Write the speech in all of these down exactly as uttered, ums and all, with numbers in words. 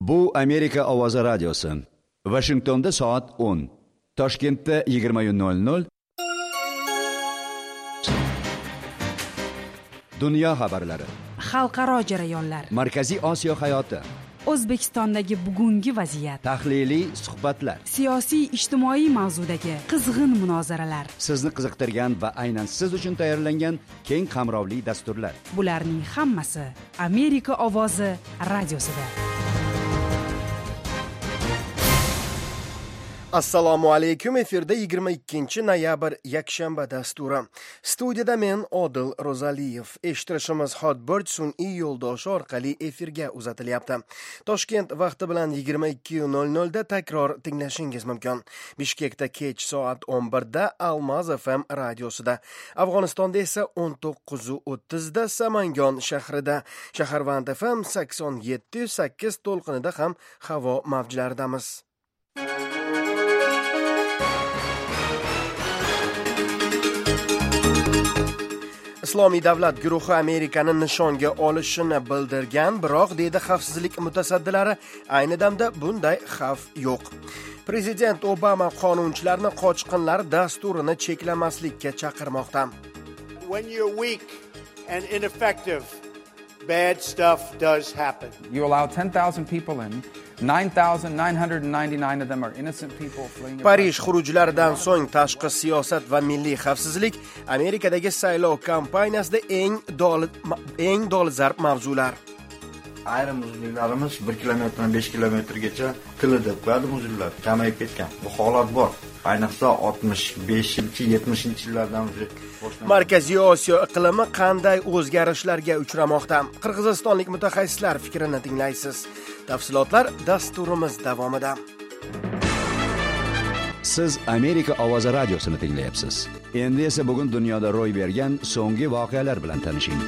Bu Amerika ovozi radiosi. Washingtonda soat o'n, Toshkentda yigirma nol nol. Dunyo xabarlari, xalqaro jarayonlar, Markaziy Osiyo hayoti, O'zbekistondagi bugungi vaziyat, tahliliy suhbatlar, siyosiy ijtimoiy mavzudagi qizg'in munozaralar, sizni qiziqtirgan va aynan siz uchun tayyorlangan keng qamrovli dasturlar. Bularning hammasi Amerika ovozi radiosida. Assalomu alaykum. Efirda yigirma ikkinchi noyabr yakshanba dasturi. Studiyada men Odil Rozaliyev. Eshittirishimiz Hotbird sun'iy yo'ldoshi orqali efirga uzatilyapti. Toshkent vaqti bilan yigirma ikki nol nol da takror tinglashingiz mumkin. Bishkekda kech soat o'n birda Almaz F M radiosida. Afg'onistonda esa o'n to'qqiz o'ttiz da Samangon shahrida. Shaharvand F M sakson yetti sakkiz to'lqinida ham havo mavjlaridamiz. Islomiy davlat guruhi Amerikani nishonga olishini bildirgan, biroq deydi xavfsizlik mutasaddilari, ayni damda bunday xavf yo'q. Prezident Obama qonunchilarni qochqinlar dasturini cheklamaslikka chaqirmoqda. When you're weak and ineffective, bad stuff does happen. You allow ten thousand people in. nine thousand nine hundred ninety-nine of them are innocent people fleeing. Parij xurujlaridan so'ng tashqi siyosat va milliy xavfsizlik Amerikadagi saylov kampaniyasida eng dolzarb eng dolzarb mavzular. Ayrim muzliklarimiz bir kilometrdan besh kilometrgacha tilida qo'yadi, muzliklar kamayib ketgan. Bu holat bor. Ayniqsa oltmish beshinchi yetmishinchi yillardan boshlangan. Markaziy Osiyo iqlimi qanday o'zgarishlarga uchramoqda? Qirg'izistonlik mutaxassislar fikrini tinglaysiz. Tafsilotlar dasturimiz davomida. Siz Amerika ovozi radiosini tinglayapsiz. Endi esa bugun dunyoda ro'y bergan so'nggi voqealar bilan tanishing.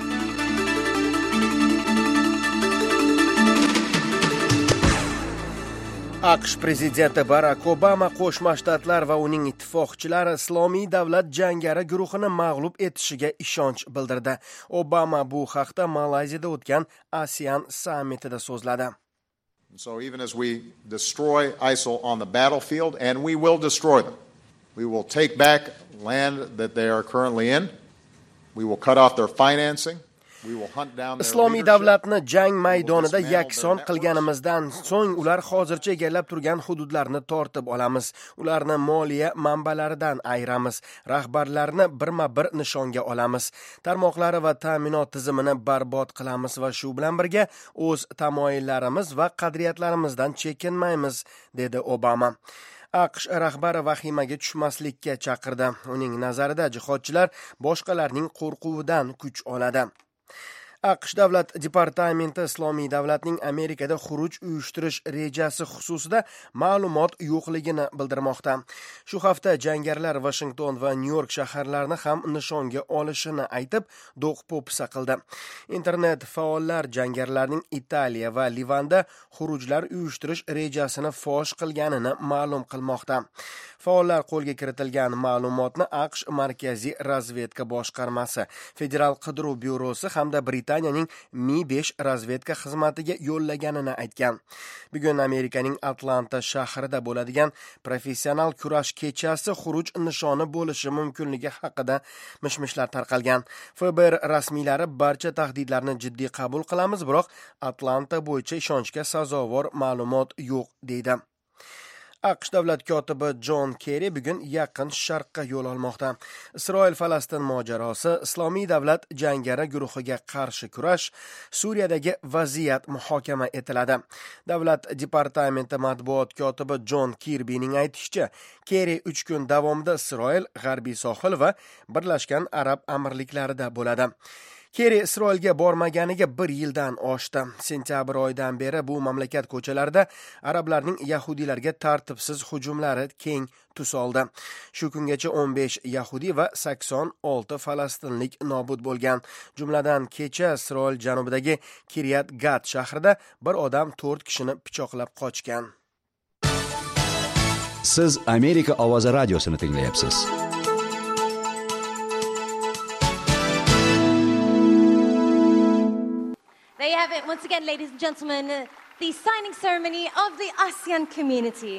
AQSh prezidenti Barack Obama Qo'shma Shtatlar va uning ittifoqchilari Islomiy davlat jangari guruhini mag'lub etishiga ishonch bildirdi. Obama bu haqda Malayziyada o'tgan ASEAN sammitida so'zladi. So even as we destroy ISIL on the battlefield, and we will destroy them, we will take back land that they are currently in, we will cut off their financing, we will hunt down their Islomiy leadership. davlatni jang maydonida yakson qilganimizdan so'ng ular hozircha egallab turgan hududlarni tortib olamiz. Ularni moliya manbalaridan ayiramiz. Rahbarlarni birma-bir nishonga olamiz. Tarmoqlari va ta'minot tizimini barbod qilamiz va shu bilan birga o'z tamoyillarimiz va qadriyatlarimizdan chekinmaymiz, dedi Obama. AQSh rahbari vahimaga tushmaslikka chaqirdi. Uning nazarida jihodchilar boshqalarning qo'rquvidan kuch oladi. AQSh davlat departamenti Islomiy davlatning Amerikada xuruj uyushtirish rejasi xususida ma'lumot yo'qligini bildirmoqda. Shu hafta jangarilar Washington va Nyu-York shaharlarini ham nishonga olishini aytib, do'q-po'pisa qildi. Internet faollar jangarilarning Italiya va Livanda xurujlar uyushtirish rejasini fosh qilganini ma'lum qilmoqda. Faollar qo'lga kiritilgan ma'lumotni AQSh Markaziy razvedka boshqarmasi, Federal qidiruv byurosi hamda Britaniyaning Mi besh razvedka xizmatiga yo'llaganini aytgan. Bugun Amerikaning Atlanta shahrida bo'ladigan professional kurash kechasi xuruj nishoni bo'lishi mumkinligi haqida mishmishlar tarqalgan. F B R rasmiylari barcha tahdidlarni jiddiy qabul qilamiz, biroq Atlanta bo'yicha ishonchga sazovor ma'lumot yo'q, deydi. AQSh davlat kotibi John Kerry bugun Yaqin Sharqqa yo'l olmoqda. Isroil-Falastin mojarosi, Islomiy davlat jangari guruhiga qarshi kurash, Suriyadagi vaziyat muhokama etiladi. Davlat departamenti matbuot kotibi John Kirbyning aytishicha, Kerry uch kun davomida Isroil, G'arbiy sohil va Birlashgan Arab Amirliklarida bo'ladi. Kerry Isroilga bormaganiga bir yildan oshdi. Sentyabr oyidan beri bu mamlakat ko'chalarida arablarning yahudiylarga tartibsiz hujumlari keng tus oldi. Shu kungacha o'n besh yahudi va sakson olti falastinlik nobud bo'lgan. Jumladan kecha Isroil janubidagi Kiryat Gat shahrida bir odam to'rt kishini pichoqlab qochgan. Siz Amerika ovozi radiosini tinglayapsiz. There you have it. Once again, ladies and gentlemen, the signing ceremony of the ASEAN community.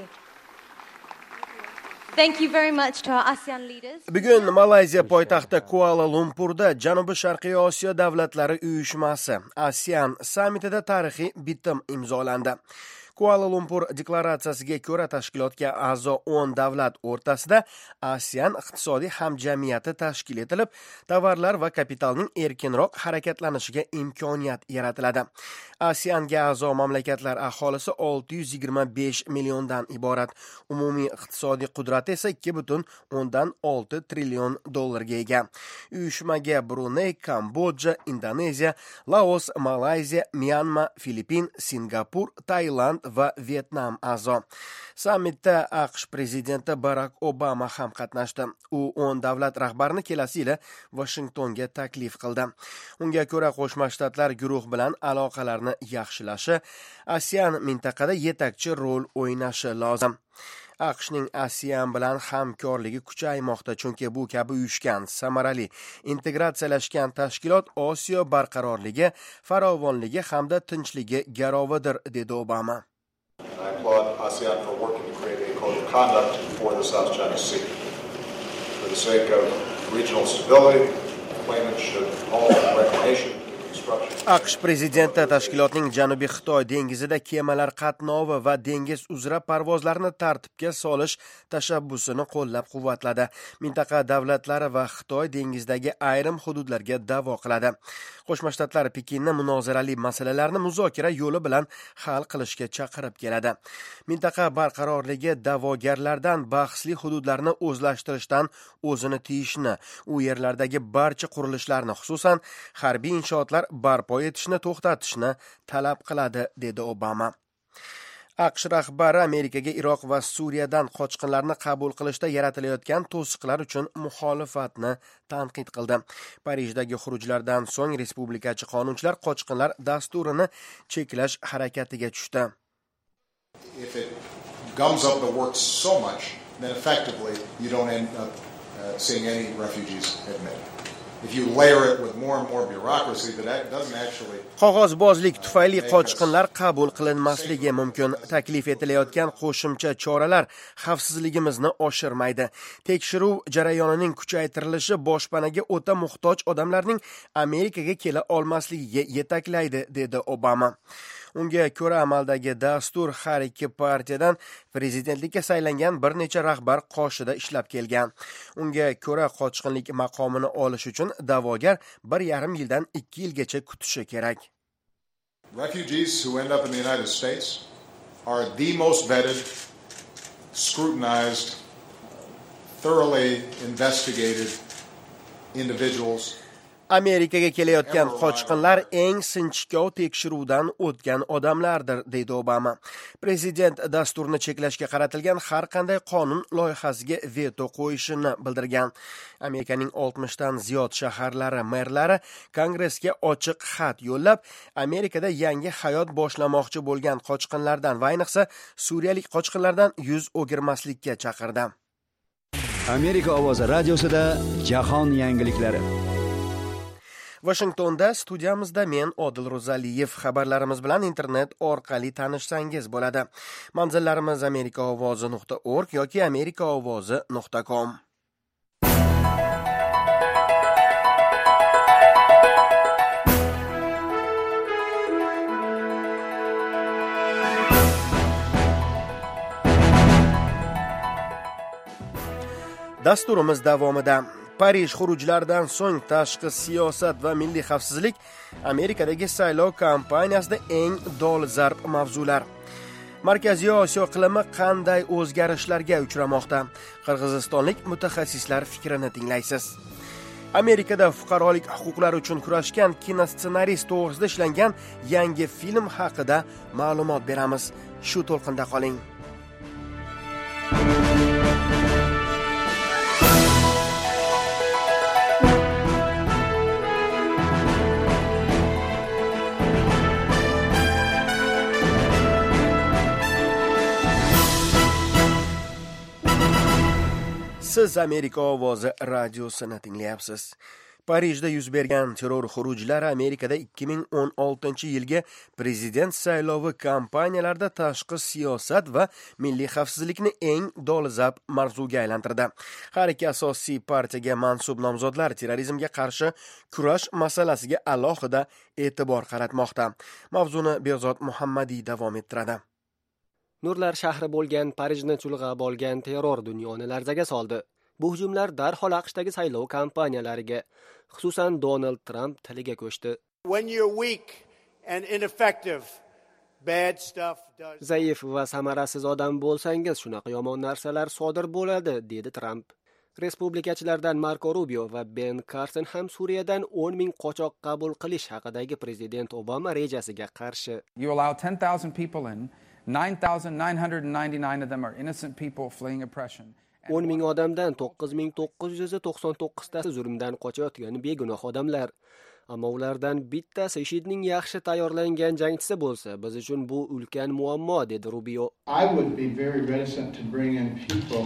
Thank you very much to our ASEAN leaders. Bugun Malayziya poytaxti Kuala Lumpurda Janubi-Sharqiy Osiyo davlatlari uyushmasi ASEAN sammitida tarixiy bitim imzolandi. Kuala Lumpur deklaratsiyasiga ko'ra tashkilotga a'zo o'n davlat o'rtasida ASEAN iqtisodiy hamjamiyati tashkil etilib, tovarlar va kapitalning erkinroq harakatlanishiga imkoniyat yaratiladi. ASEANga a'zo mamlakatlar aholisi olti yuz yigirma besh milliondan iborat. Umumiy iqtisodiy qudrati esa ikki butun o'ndan olti trillion dollarga ega. Uyushmaga Brunei, Kambodja, Indoneziya, Laos, Malayziya, Myanma, Filippin, Singapur, Tailand va Vietnam a'zo. Sammitda AQSh prezidenti Barack Obama ham qatnashdi. U o'n davlat rahbarini kelasi yili Washingtonga taklif qildi. Unga ko'ra Qo'shma Shtatlar guruh bilan aloqalarni yaxshilashi, ASEAN mintaqada yetakchi rol o'ynashi lozim. AQShning ASEAN bilan hamkorligi kuchaymoqda, chunki bu kabi uyushgan, samarali, integratsiyalashgan tashkilot Osiyo barqarorligi, farovonligi hamda tinchligi garovidir, dedi Obama. I applaud ASEAN for working to create a code of conduct for the South China Sea. For the sake of regional stability, claimants should halt reclamation. AQSh prezidenti tashkilotning Janubiy Xitoy dengizida kemalar qatnovi va dengiz uzra parvozlarni tartibga solish tashabbusini qo'llab-quvvatladi. Mintaqa davlatlari va Xitoy dengizdagi ayrim hududlarga da'vo qiladi. Qo'shma Shtatlar Pekinni munozarali masalalarni muzokara yo'li bilan hal qilishga chaqirib keladi. Mintaqa barqarorligi da'vogarlardan bahsli hududlarni o'zlashtirishdan o'zini tiyishni, u yerlardagi barcha qurilishlarni, xususan harbiy inshootlar barpo etishni to'xtatishni talab qiladi, dedi Obama. AQSh rahbari Amerikaga Iroq va Suriyadan qochqinlarni qabul qilishda yaratilayotgan to'siqlar uchun muxolifatni tanqid qildi. Parijdagi xurujlardan so'ng respublikachi qonunchilar qochqinlar dasturini cheklash harakatiga tushdi. If it gums up the works so much, then effectively you don't end up uh, seeing any refugees admitted. If you layer it with more and more bureaucracy, that doesn't actually. Qog'ozbozlik tufayli qochqinlar qabul qilinmasligi mumkin. Taklif etilayotgan qo'shimcha choralar xavfsizligimizni oshirmaydi. Tekshiruv jarayonining kuchaytirilishi boshpanaga o'ta muhtoj odamlarning Amerikaga kela olmasligiga yetaklaydi, dedi Obama. Unga ko'ra amaldagi dastur har ikki partiyadan prezidentlikka saylangan bir necha rahbar qoshida ishlab kelgan. Unga ko'ra qochqinlik maqomini olish uchun da'vogar bir yarim yildan ikki yilgacha kutishi kerak. Refugees who end up in the United States are the most vetted, scrutinized, thoroughly investigated individuals. Amerikaga kelayotgan qochqinlar eng sinchkov tekshiruvdan o'tgan odamlardir, deydi Obama. Prezident dasturni cheklashga qaratilgan har qanday qonun loyihasiga veto qo'yishini bildirgan. Amerikaning oltmishdan ziyod shaharlari merlari Kongressga ochiq xat yo'llab, Amerikada yangi hayot boshlamoqchi bo'lgan qochqinlardan va ayniqsa suriyalik qochqinlardan yuz o'girmaslikka chaqirdi. Amerika ovozi radiosida jahon yangiliklari. Washingtonda studiyamizda men Odil Ro'zaliyev. Xabarlarimiz bilan internet orqali tanishsangiz bo'ladi. Manzillarimiz amerika ovozi nuqta org yoki amerika ovozi nuqta com. Dasturimiz davomida Parij xurujlaridan so'ng tashqi siyosat va milliy xavfsizlik Amerikadagi saylov kampaniyasida eng dolzarb mavzular. Markaziy Osiyo iqlimi qanday o'zgarishlarga uchramoqda? Qirg'izistonlik mutaxassislar fikrini tinglaysiz. Amerikada fuqarolik huquqlari uchun kurashgan kinossenarist to'g'risida ishlangan yangi film haqida ma'lumot beramiz. Shu to'lqinda qoling. Siz Amerika ovozi radiosini tinglayapsiz. Parijda yuz bergan terror xurujlari Amerikada ikki ming o'n oltinchi yilgi prezident saylovi kampaniyalarida tashqi siyosat va milliy xavfsizlikni eng dolzarb mavzuga aylantirdi. Har ikki asosiy partiyaga mansub nomzodlar terrorizmga qarshi kurash masalasiga alohida e'tibor qaratmoqda. Mavzuni Behzod Muhammadiy davom ettiradi. Nurlar shahri bo'lgan Parijni chulg'ab olgan terror dunyoni larzaga soldi. Bu hujumlar darhol AQShdagi saylov kampaniyalariga, xususan Donald Trump tiliga ko'chdi. When you're weak and ineffective, bad stuff does. Zaif va samarasiz odam bo'lsangiz, shunaqa yomon narsalar sodir bo'ladi, dedi Trump. Respublikachilardan Marco Rubio va Ben Carson ham Suriyadan o'n ming qochoq qabul qilish haqidagi prezident Obama rejasiga qarshi. You allow ten thousand people in, nine thousand nine hundred ninety-nine of them are innocent people fleeing oppression. o'n ming odamdan to'qqiz ming to'qqiz yuz to'qson to'qqiz tasi zulmdan qochayotgan begunoh odamlar. Ammo ulardan bittasi IShIDning yaxshi tayyorlangan jangchisi bo'lsa, biz uchun bu ulkan muammo, dedi Rubio. I would be very reticent to bring in people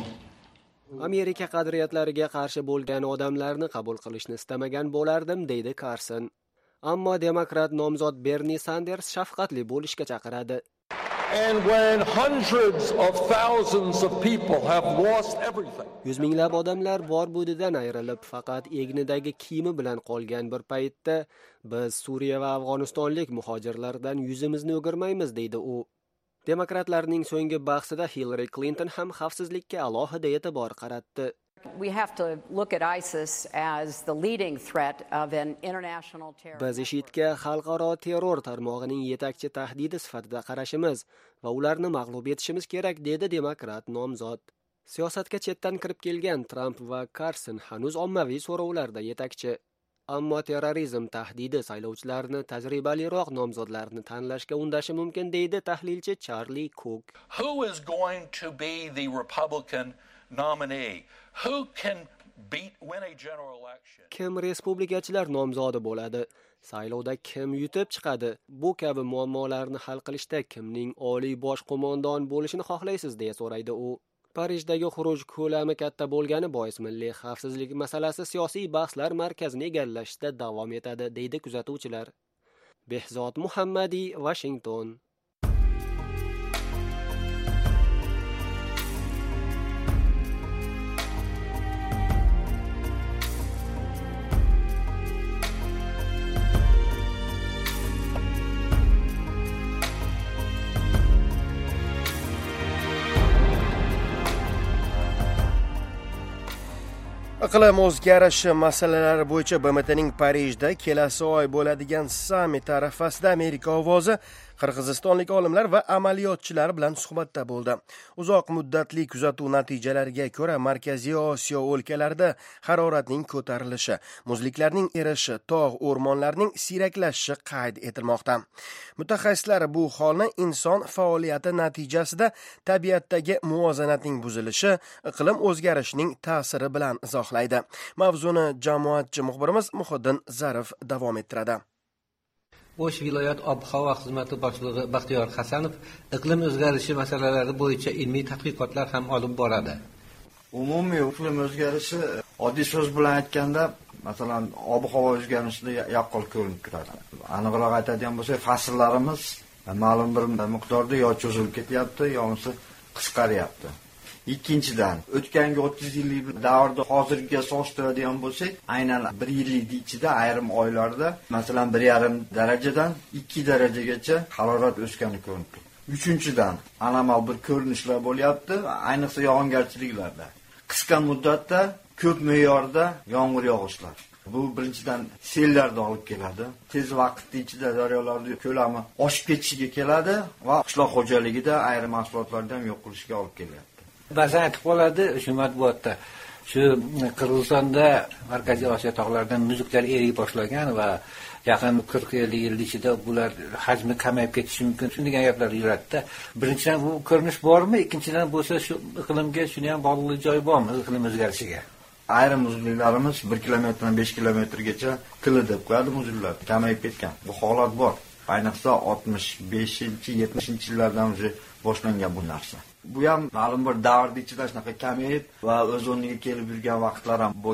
Amerika qadriyatlariga qarshi bo'lgan odamlarni qabul qilishni istamagan bo'lardim, deydi Carson. Ammo demokrat nomzod Bernie Sanders shafqatli bo'lishga chaqiradi. And when hundreds of thousands of people have lost everything. Yuz minglab odamlar bor budidan ayrilib, faqat egnidagi kiyimi bilan qolgan bir paytda biz Suriya va Afg'onistonlik muhojirlardan yuzimizni o'girmaymiz, deydi u. Demokratlarning so'nggi bahsida Hillary Clinton ham xavfsizlikka alohida e'tibor qaratdi. We have to look at ISIS as the leading threat of an international terror. Biz IShIDga xalqaro terror tarmog'ining yetakchi tahdidi sifatida qarashimiz va ularni mag'lub etishimiz kerak, dedi demokrat nomzod. Siyosatga chetdan kirib kelgan Trump va Carson hanuz ommaviy so'rovlarda yetakchi. Ammo terrorizm tahdidi saylovchilarni tajribaliroq nomzodlarni tanlashga undashi mumkin, deydi tahlilchi Charlie Cook. Who is going to be the Republican nominee? Who can beat win a general election? Kim respublikachilar nomzodi bo'ladi? Saylovda kim yutib chiqadi? Bu kabi muammolarni hal qilishda kimning oliy bosh qo'mondon bo'lishini xohlaysiz, deya so'raydi u. Parijdagi xuruj ko'lami katta bo'lgani bois milliy xavfsizlik masalasi siyosiy bahslar markazini egallashda davom etadi, deydi kuzatuvchilar. Behzod Muhammadiy, Washington. Iqlim o'zgarishi masalalari bo'yicha B M T'ning Parijda kelasi oy bo'ladigan sammit arafasida Amerika ovozi qirg'izistonlik olimlar va amaliyotchilar bilan suhbatda bo'ldi. Uzoq muddatli kuzatuv natijalariga ko'ra Markaziy Osiyo o'lkalarida haroratning ko'tarilishi, muzliklarning erishi, tog' o'rmonlarning siyraklashishi qayd etilmoqda. Mutaxassislar bu holni inson faoliyati natijasida tabiatdagi muvozanatning buzilishi, iqlim o'zgarishining ta'siri bilan izohlaydi. Mavzuni jamoatchi muxbirimiz Muhiddin Zarif davom ettiradi. O'sh viloyat ob-havo xizmati boshlig'i Baxtiyor Hasanov iqlim o'zgarishi masalalari bo'yicha ilmiy tadqiqotlar ham olib boradi. Umumiy iqlim o'zgarishi oddiy so'z bilan aytganda, masalan, ob-havo o'zgarishida yaqqol ko'rinib turadi. Aniqroq aytadigan bo'lsak, fasllarimiz ma'lum bir miqdorda yo cho'zilib ketyapti, yoki qisqaryapti. Ikkinchidan, o'tgangi o'ttiz yillik davrda hozirgiga solishtiradigan bo'lsak, aynan bir yillik ichida ayrim oylarda, masalan, bir yarim darajadan ikki darajagacha harorat o'sgani ko'rinib turibdi. Uchinchidan, anomal bir ko'rinishlar bo'lyapti, ayniqsa yog'ingarchiliklarda. Qisqa muddatda ko'p me'yorda yomg'ir yog'ishlar. Bu birinchidan sellarni olib keladi. Tez vaqt ichida daryolarning ko'lami oshib ketishiga keladi va qishloq xo'jaligida ayrim mahsulotlardan yo'q qilishiga olib keladi. Ba'zan aytib qoladi shu matbuotda. Shu Qirg'izistonda Markaziy Osiyo tog'laridan muzliklar eriy boshlagan va yaqin qirq ellik yil ichida bular hajmi kamayib ketishi mumkin. Shunday gaplar yuradi-da. Birinchidan bu ko'rinish bormi? Ikkinchidan bo'lsa shu iqlimga shuni ham bog'liq joy bormi, iqlim o'zgarishiga? Ayrim muzliklarimiz bir kilometrdan besh kilometrgacha qili deb qo'yadi muzliklar. Kamayib ketgan. Bu holat bor. Ayniqsa oltmish beshinchi yetmishinchi yillardan o'zi boshlangan bu narsa. Bu ham ma'lum bir davrda ichida shunaqa kamayib va o'z o'rniga kelib yurgan vaqtlar ham bo'lgan.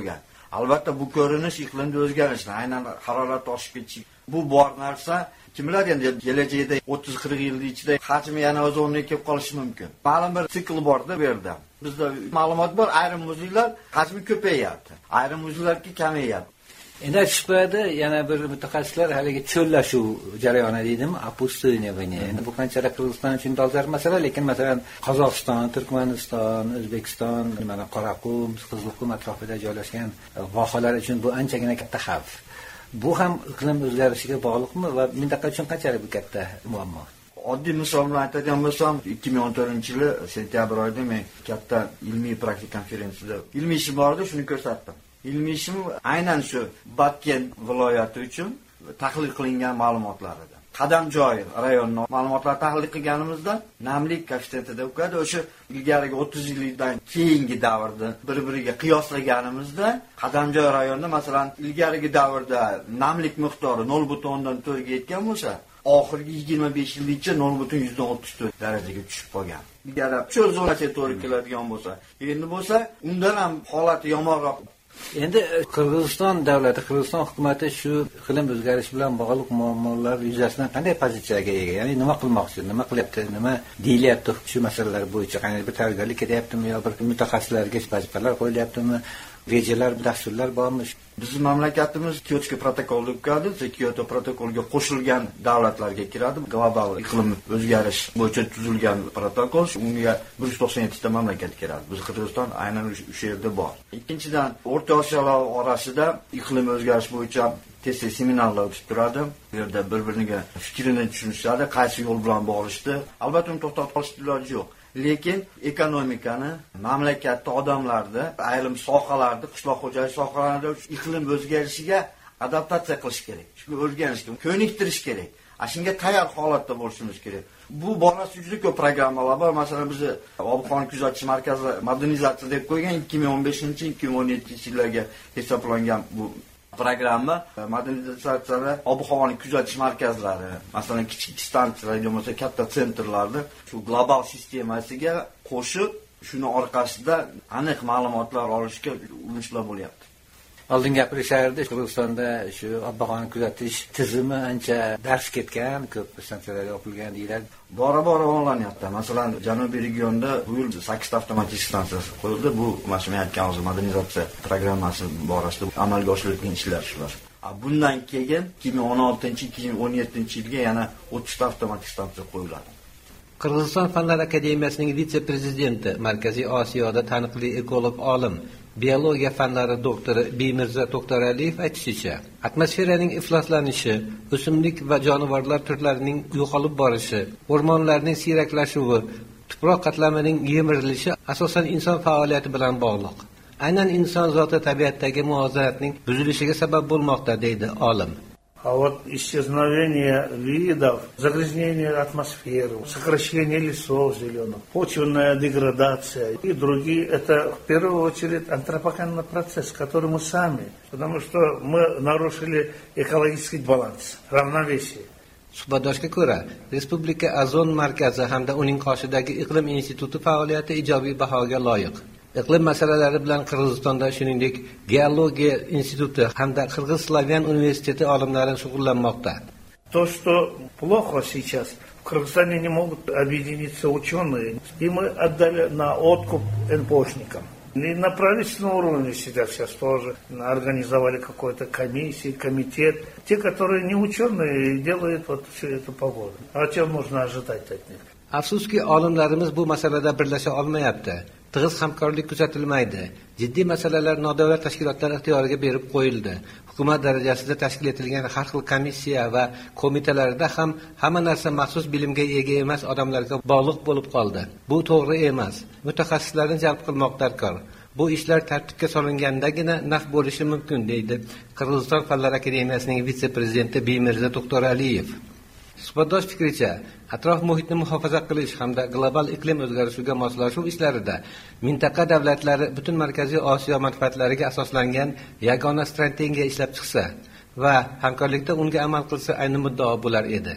Albatta bu ko'rinish iqlimda o'zgarishni, aynan harorat oshib ketishi. Bu bor narsa, kimlar endi kelajakda o'ttiz qirq yil ichida hajmi yana o'z o'rniga kelib qolishi mumkin. Ma'lum bir sikl borda bu yerda. Bizda ma'lumot bor, ayrim muzeylar hajmi ko'payyapti, ayrim muzeylarki kamayyapti. Endi shubhada yana bir mutaxassislar haligi cho'llashuv jarayoni deydimi, опустынивание. Endi bu qanchalik Qirg'iziston uchun dolzarb masala, lekin masalan Qozog'iston, Turkmaniston, O'zbekiston, mana Qoraqum, Qizilqum atrofida joylashgan vohalar uchun bu anchagina katta xavf. Bu ham iqlim o'zgarishiga bog'liqmi va mintaqa uchun qanchalik bu katta muammo? Oddiy misol bilan aytadigan bo'lsam, ikki ming o'n to'rtinchi yili sentyabr oyida men katta ilmiy praktik konferensiyada ilmiy ishim bor edi, shuni ko'rsatdim. Ilmiy ishim aynan shu Batken viloyati uchun tahlil qilingan ma'lumotlar edi. Qadamjoy rayonining ma'lumotlarini tahlil qilganimizda namlik koeffitsiyentida o'qadi. O'sha ilgarigi o'ttiz yildan keyingi davrda bir-biriga qiyoslaganimizda Qadamjoy rayonida masalan ilgarigi davrda namlik miqdori nol butun o'ndan to'rt ga yetgan bo'lsa, oxirgi yigirma besh yilgacha nol butun yuzdan o'ttiz to'rt darajaga tushib qolgan. Agar cho'l zonasiga to'g'ri keladigan bo'lsa, endi bo'lsa undan ham holati yomonroq. Endi Qirg'iziston davlati, Qirg'iziston hukumatı shu iqlim o'zgarishi bilan bog'liq muammolar yuzasidan qanday pozitsiyaga ega? Ya'ni nima qilmoqchi, nima qilyapti, nima deyilyapti shu masalalar bo'yicha? Qanday bir tayyorgarlik ketyaptimi yo bir mutaxassislarga vazifalar qo'yilyaptimi? Rejalar, dasturlar bormi? Bizning mamlakatimiz Kyoto protokolga o'tkazdi, Kyoto protokoliga qo'shilgan davlatlarga kiradi. Global iqlim o'zgarish bo'yicha tuzilgan protokol, unga bir yuz to'qson yetti ta mamlakat kiradi. Biz Qirg'iziston aynan o'sha yerda bor. Ikkinchidan, O'rta Osiyo orasida iqlim o'zgarish bo'yicha tez-tez seminarlar o'tib turadi. Bu yerda bir-biriga fikrini tushunishadi, qaysi yo'l bilan borishdi. Albatta uni to'xtatib qolish iloji yo'q. Lekin ekonomikani, mamlakatda odamlarni, ayrim sohalarda, qishloq xo'jalik sohalarida iqlim o'zgarishiga adaptatsiya qilish kerak. Shunga o'rganishga, ko'niktirish kerak. Shunga tayyor holatda bo'lishimiz kerak. Bu borasida juda ko'p programmalar bor. Masalan, biz ob-havo kuzatish markazi modernizatsiya deb qo'ygan ikki ming o'n beshinchi ikki ming o'n yettinchi yillarga hisoblangan bu programma modernizatsiyada ob-havoni kuzatish markazlari, masalan kichik stansiyalar bo'lmasa katta sentrlarni shu global sistemasiga qo'shib, shuni orqasida aniq ma'lumotlar olishga urinishlar bo'lyapti. Oldin gapirishardi, Qirg'izistonda shu ob-havoni kuzatish tizimi ancha dars ketgan, ko'p stansiyalar yopilgan deyiladi. Bora-bora o'nlanyapti. Masalan, Janubiy regionda bu yil sakkizta avtomatik stansiyasi qo'yildi. Bu mana aytgan hozir modernizatsiya programmasi borasida amalga oshirilgan ishlar shular. Bundan keyin ikki ming o'n oltinchi ikki ming o'n yettinchi yilga yana o'ttizta avtomatik stansiya qo'yiladi. Qirg'iziston Fanlar akademiyasining vitse-prezidenti, Markaziy Osiyoda taniqli ekolog olim, biologiya fanlari doktori Bimirza To'xtaraliyev aytishicha, atmosferaning ifloslanishi, o'simlik va jonivorlar turlarining yo'qolib borishi, o'rmonlarning siyraklashuvi, tuproq qatlamining yemirilishi asosan inson faoliyati bilan bog'liq. Aynan inson zoti tabiatdagi muvozanatning buzilishiga sabab bo'lmoqda, deydi olim. А вот исчезновение видов, загрязнение атмосферы, сокращение лесов зеленых, почвенная деградация и другие, это в первую очередь антропогенный процесс, который мы сами, потому что мы нарушили экологический баланс, равновесие. Suhbatdoshga ko'ra, Respublika Azon markazi hamda uning qoshidagi iqlim instituti faoliyati ijobiy bahoga loyiq. Iqlim masalalari bilan Qirg'izistonda shuningdek Geologiya instituti hamda Qirg'iz-Slavyan universiteti olimlari shug'ullanmoqda. То, что плохо сейчас, в Кыргызстане не могут объединиться ученые, и мы отдали на откуп эн пэ ошникам. И на правительственном уровне сидят сейчас тоже, организовали какой-то комиссию, комитет. Те, которые не ученые, делают вот всю эту погоду. А чем можно ожидать от них? Afsuski, olimlarimiz bu masalada birlasha olmayapti. Tig'iz hamkorlik kuzatilmaydi. Jiddiy masalalar nodavlat tashkilotlar ixtiyoriga berib qo'yildi. Hukumat darajasida tashkil etilgan har xil komissiya va qo'mitalarda ham hamma narsa maxsus bilimga ega emas odamlarga bog'liq bo'lib qoldi. Bu to'g'ri emas. Mutaxassislarni jalb qilmoq darkor. Bu ishlar tartibga solingandagina naf bo'lishi mumkin, deydi Qirg'iziston Fanlar akademiyasining vitse-prezidenti Bimirza To'xtaraliyev. Suhbatdosh fikricha, atrof muhitni muhofaza qilish hamda global iqlim o'zgarishiga moslashuv ishlarida mintaqa davlatlari butun Markaziy Osiyo manfaatlariga asoslangan yagona strategiya ishlab chiqsa va hamkorlikda unga amal qilsa ayni muddao bo'lar edi.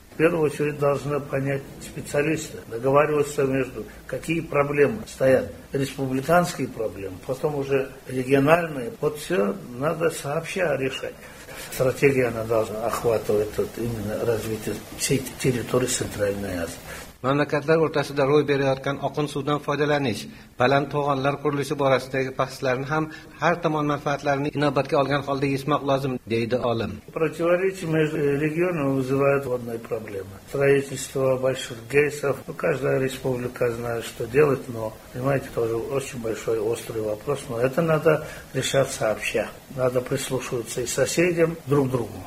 В первую очередь должны понять специалисты, договариваться между, какие проблемы стоят. Республиканские проблемы, потом уже региональные. Вот все надо сообща решать. Стратегия она должна охватывать вот именно развитие всей территории Центральной Азии. Mamlakatlar o'rtasida ro'y berayotgan oqin suvdan foydalanish, baland to'g'onlar qurilishi borasidagi bahslarni ham har tomon manfaatlarini inobatga olgan holda yechmoq lozim, deydi olim. Противоречия между регионами вызывают водные проблемы. Строительство больших гейсов. Ну, каждая республика знает, что делать, но, понимаете, тоже очень большой острый вопрос. Но это надо решать сообща. Надо прислушиваться и соседям, друг к другу.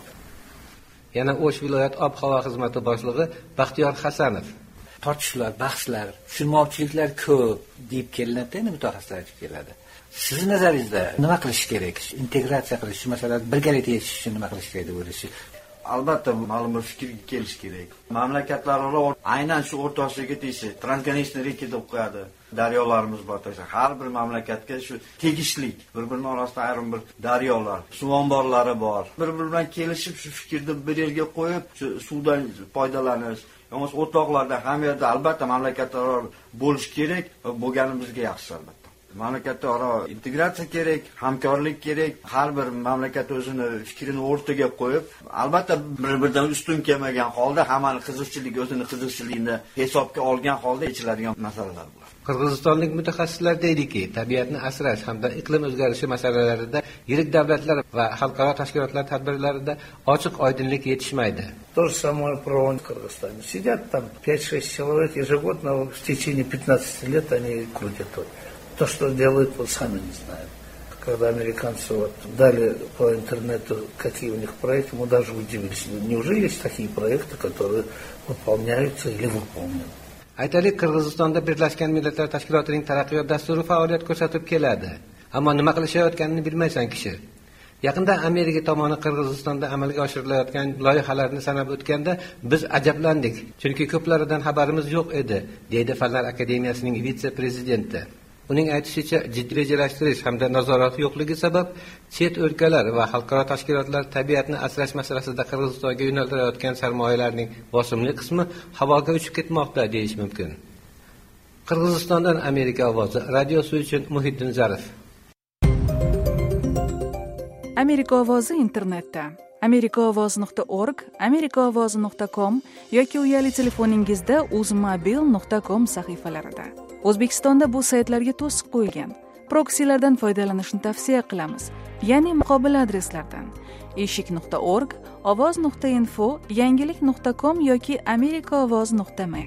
Yana O'sh viloyat ob-havo xizmati boshlig'i Baxtiyor Hasanov. Tortishlar, bahslar, tushunmovchiliklar ko'p deb kelinadi, endi mutaxassislar aytib keladi. Sizning nazaringizda nima qilish kerak? Integratsiya qilish, masalan, birgalikda yashash uchun nima qilish kerak deb o'ylaysiz? Albatta ma'lum bir fikrga kelish kerak. Mamlakatlararo aynan shu o'rtasidagi tegishli transgranichniy reka deb qo'yadi. Daryolarimiz bor. Har bir mamlakatga shu tegishli, bir-birini orasida ayrim bir daryolar, suv omborlari bor. Bir-biri bilan kelishib shu fikrni bir yerga qo'yib, shu suvdan foydalanish, yo'q o'rtoqlarda ham yerda albatta mamlakatlararo bo'lish kerak va bo'lgani bizga yaxshi albatta. Mamlakatlararo integratsiya kerak, hamkorlik kerak. Har bir mamlakat o'zini fikrini o'rtaga qo'yib, albatta bir-biridan ustun kelmagan holda hammani qiziqchilik o'zini qiziqchiligini hisobga olgan holda yechiladigan masalalar bular. Qirg'izistonlik mutaxassislar deydiki, tabiatni asrash hamda iqlim o'zgarishi masalalarida yirik davlatlar va xalqaro tashkilotlar tadbirlarida ochiq oydinlik yetishmaydi. То же самое про в Кыргызстане. Сидят там пять-шесть человек ежегодно, в течение пятнадцати лет они крутят. То, что делают, вот сами не знают. Когда американцы вот дали по интернету, какие у них проекты, мы даже удивились. Неужели есть такие проекты, которые выполняются или выполнены? Aytaylik, Qirg'izistonda Birlashgan Millatlar Tashkilotining taraqqiyot dasturi faoliyat ko'rsatib keladi. Ammo nima qilishayotganini bilmaysan kishi. Yaqinda Amerika tomoni Qirg'izistonda amalga oshirilayotgan loyihalarni sanab o'tganda biz ajablandik, chunki ko'plaridan xabarimiz yo'q edi, deydi Fanlar akademiyasining vitse-prezidenti. Uning aytishicha, jiddiy rejalashtirish hamda nazorat yo'qligi sabab chet o'lkalar va xalqaro tashkilotlar tabiatni asrash masalasida Qirg'izistonga yo'naltirayotgan sarmoyalarning bosimli qismi havoga uchib ketmoqda deyish mumkin. Qirg'izistondan Amerika ovozi radiosi uchun Muhiddin Zarif. Amerika ovozi internetda amerika ovozi nuqta org, amerika ovozi nuqta com yoki uyali telefoningizda uzmobil nuqta com sahifalarida. O'zbekistonda bu saytlarga to'siq qo'yilgan. Proksilardan foydalanishni tavsiya qilamiz, ya'ni muqobil adreslardan eshik nuqta org, ovoz nuqta info, yangilik nuqta com yoki amerika ovoz nuqta m.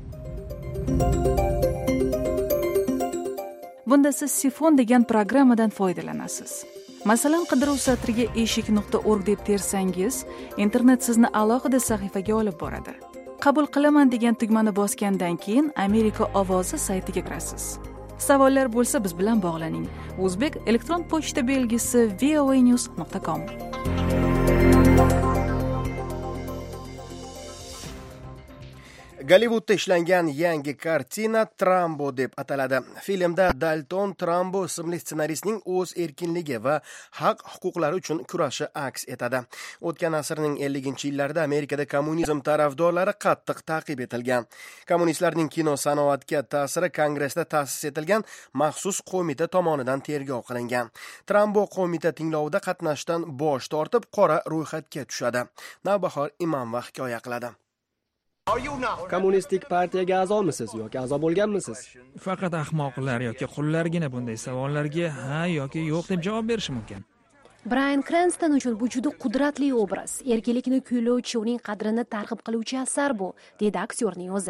Bunda siz Sifon degan programmadan foydalanasiz. Masalan, qidiruv satriga eshik nuqta org deb tersangiz, internet sizni alohida sahifaga olib boradi. Qabul qilaman degan tugmani bosgandan keyin Amerika ovozi saytiga kirasiz. Savollar bo'lsa biz bilan bog'laning. O'zbek elektron pochta belgisi v o a news nuqta com. Gollivudda ishlangan yangi kartina Trambo deb ataladi. Filmda Dalton Trambo ismli ssenaristning o'z erkinligi va haq huquqlari uchun kurashi aks etadi. O'tgan asrning elliginchi yillarida Amerikada kommunizm tarafdorlari qattiq ta'qib etilgan. Kommunistlarning kino sanoatga ta'siri Kongressda ta'sis etilgan maxsus qo'mita tomonidan tergov qilingan. Trambo qo'mita tinglovida qatnashdan bosh tortib, qora ro'yxatga tushadi. Navbahor Imomova hikoya qiladi. Kommunistik partiyaga a'zomisiz yoki a'zo bo'lganmisiz? Faqat ahmoqlar yoki qullargina bunday savollarga ha yoki yo'q deb javob berishi mumkin. Bryan Cranston uchun bu juda qudratli obraz. Erkinlikni kuylovchi, uning qadrini targ'ib qiluvchi asar bu, dedi aktyorning o'zi.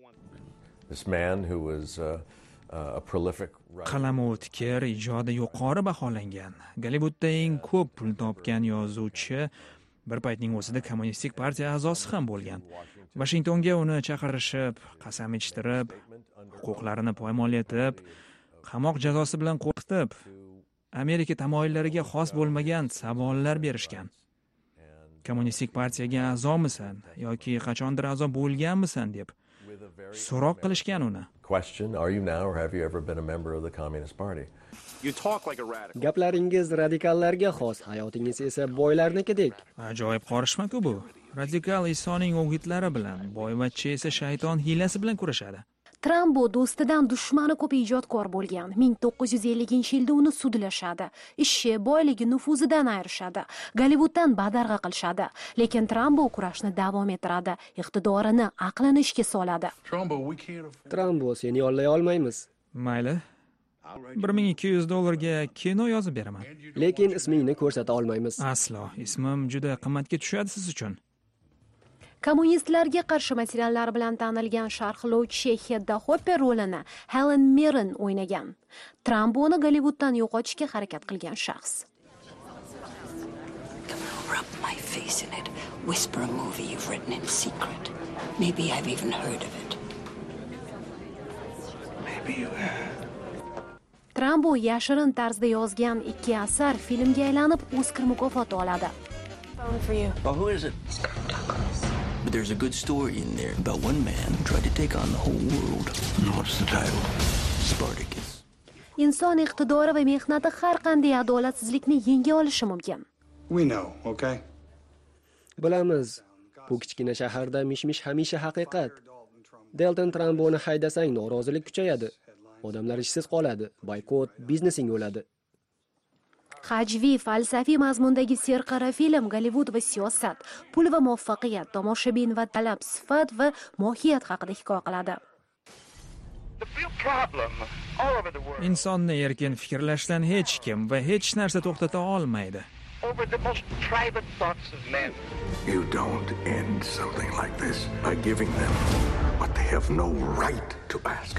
Qalami o'tkir, ijodi yuqori baholangan, Gollivudda eng ko'p pul topgan yozuvchi, bir paytning o'zida kommunistik partiya a'zosi ham bo'lgan. Washingtonga uni chaqirishib, qasam ichtirib, huquqlarini poymol etib, qamoq jazosi bilan qo'rqitib, Amerika tamoyillariga xos bo'lmagan savollar berishgan. Kommunistik partiyaga a'zomisan yoki qachondir a'zo bo'lganmisan deb so'roq qilishgan uni. Gaplaringiz radikallarga xos, hayotingiz esa boylarnikidek. Ajoyib qorishma-ku bu. Radikal Isoning o'gitlari bilan, boyvachcha esa shayton hiylasi bilan kurashadi. Tramp bu do'stidan dushmani ko'p ijodkor bo'lgan. ming to'qqiz yuz ellinchi yilda uni sudlashadi. Ishi, boyligi, nufuzidan ayirishadi. Gollivuddan badarg'a qilishadi. Lekin Tramp bu kurashni davom ettiradi. Iqtidorini, aqlini ishga soladi. Tramp seni yollay olmaymiz. Mayli. bir ming ikki yuz dollarga kino yozib beraman. Lekin ismingni ko'rsata olmaymiz. Aslo. Ismim juda qimmatga tushadi siz uchun. Kommunistlarga qarshi materiallar bilan tanilgan sharhlovchi Hedda Hopper rolini Helen Mirren o'ynagan. Tramp uni Gollivuddan yo'qotishga harakat qilgan shaxs. Rub my face in it. Whisper a movie you've written in secret. Maybe I've even heard of it. Maybe you have. Tramp bu yashirin tarzda yozgan ikki asar filmga aylanib Oskar mukofoti oladi. Oh, who is it? But there's a good story in there about one man who tried to take on the whole world. What's the title? Spartacus. Inson iqtidori va mehnati har qanday adolatsizlikni yenga olishi mumkin. We know, okay? Bilamiz. Bu kichkina shaharda mish-mish hamisha haqiqat. Delton Tromboni haydasang norozilik kuchayadi. Odamlar ishsiz qoladi. Boykot biznesing o'ladi. Hajviy falsafiy mazmundagi serqara film Gollivud va siyosat, pul va muvaffaqiyat, tomoshabin va talab, sifat va mohiyat haqida hikoya qiladi. Insonni erkin fikrlashdan hech kim va hech narsa to'xtata olmaydi. You don't end something like this by giving them what they have no right to ask.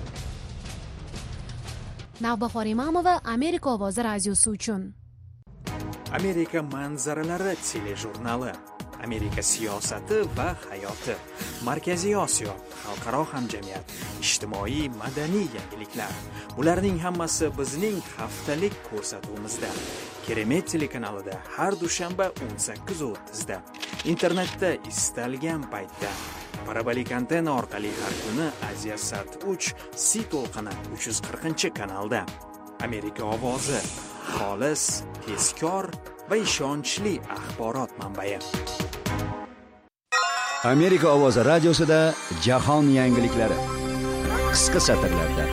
Navbahor Imamova, Amerika ovozi radiosi uchun. Amerika manzaralari telejurnali, Amerika siyosati va hayoti, Markaziy Osiyo, xalqaro hamjamiyat, ijtimoiy madaniy yangiliklar. Bularning hammasi bizning haftalik ko'rsatuvimizda. Keremet telekanalida har dushanba o'n sakkiz o'ttizda. Internetda istalgan paytda. Parabolik antenna orqali har kuni Aziyasat uch C to'lqini uch yuz qirqinchi kanalda. Amerika ovozi, xolis, tezkor va ishonchli axborot manbai. Amerika ovozi radiosida jahon yangiliklari. Qisqa satrlarda.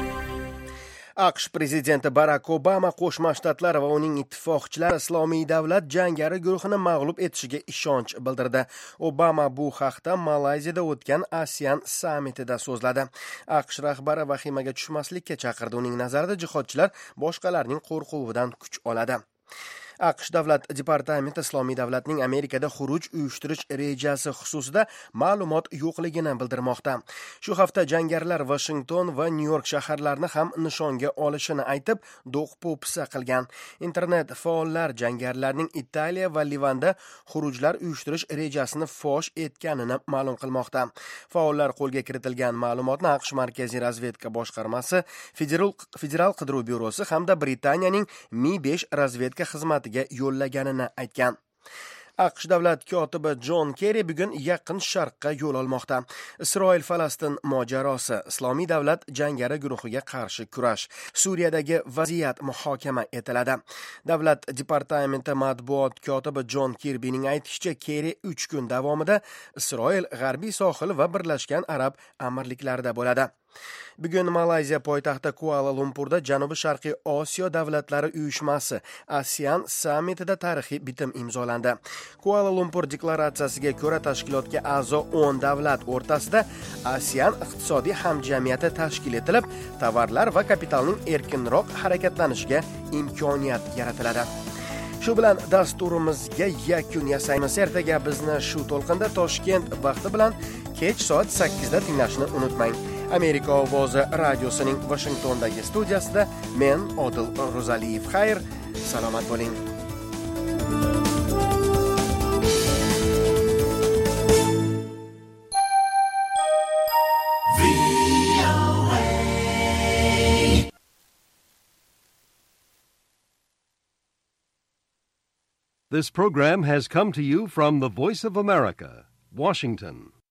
AQSh prezidenti Barack Obama Qo'shma Shtatlar va uning ittifoqchilari Islomiy davlat jangari guruhini mag'lub etishiga ishonch bildirdi. Obama bu haqda Malayziyada o'tgan ASEAN sammitida so'zladi. AQSh rahbari vahimaga tushmaslikka chaqirdi. Uning nazarida jihodchilar boshqalarning qo'rquvidan kuch oladi. AQSh davlat departamenti Islomiy davlatning Amerikada xuruj uyushtirish rejasi xususida ma'lumot yo'qligini bildirmoqda. Shu hafta jangarilar Washington va Nyu-York shaharlarini ham nishonga olishini aytib, do'q-po'pisa qilgan. Internet faollar jangarilarning Italiya va Livanda xurujlar uyushtirish rejasini fosh etganini ma'lum qilmoqda. Faollar qo'lga kiritilgan ma'lumotni AQSh Markaziy razvedka boshqarmasi, Federal Federal qidiruv byurosi hamda Britaniyaning Mi besh razvedka xizmati yo'llaganini aytgan. AQSh davlat kotibi John Kerry bugun Yaqin Sharqqa yo'l olmoqda. Isroil-Falastin mojarosi, Islomiy davlat jangari guruhiga qarshi kurash, Suriyadagi vaziyat muhokama etiladi. Davlat departamenti matbuot kotibi John Kirbyning aytishicha, Kerry uch kun davomida Isroil g'arbiy sohil va Birlashgan Arab Amirliklarida bo'ladi. Bugun Malayziya poytaxti Kuala Lumpurda Janubi Sharqiy Osiyo davlatlari uyushmasi ASEAN sammitida tarixiy bitim imzolandi. Kuala Lumpur deklaratsiyasiga ko'ra tashkilotga a'zo o'n davlat o'rtasida ASEAN iqtisodiy hamjamiyati tashkil etilib, tovarlar va kapitalning erkinroq harakatlanishiga imkoniyat yaratiladi. Shu bilan dasturimizga yakun yasaymiz. Ertaga bizni shu to'lqinda Toshkent vaqti bilan kech soat sakkizda tinglashni unutmang. Amerika ovozi radiosining Washingtondagi studiyasida men Odil Ro'zaliyev. Xayr, salomat bo'ling. This program has come to you from the Voice of America, Washington.